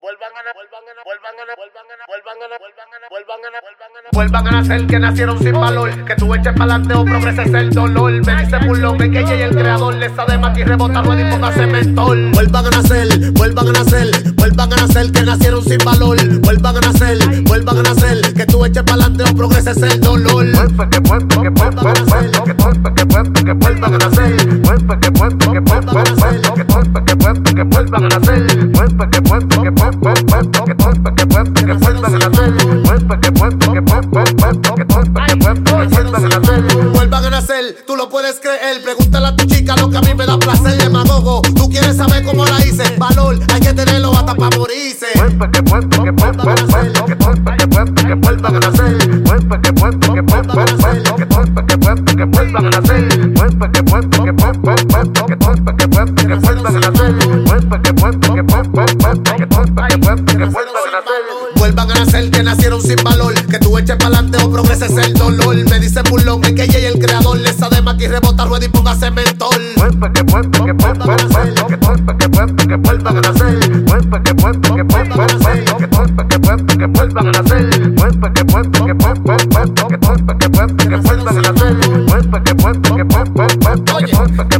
Vuelvan a nacer que nacieron sin valor, que tú eches pa'lante o progreses el dolor. Me dice Pulón que ella y el creador les sabe más que rebota rueda y póngase mentol. Vuelvan a nacer, vuelvan a nacer, vuelvan a nacer que nacieron sin valor. Vuelvan a nacer que tú eches pa'lante o progreses el dolor. Vuelvan a nacer, que vuelvan a nacer, que vuelvan a nacer, que vuelvan a nacer, vuelvan a nacer, tú lo puedes creer. Pregúntale a tu chica lo que a mí me da placer. Demagogo, tú quieres saber cómo la hice. Valor, hay que tenerlo hasta para morirse. Vuelvan a nacer, que vuelvan a nacer, que vuelvan a nacer, que vuelvan a nacer, vuelvan a nacer que nacieron sin valor, que tú eches pa'lante o progreses el dolor. Me dice Pulón que ella y el creador les sabe más que rebota rueda y póngase mentol. Vuelvan a nacer, que vuelvan a nacer, que vuelvan a nacer, que vuelvan a nacer, que vuelvan a nacer.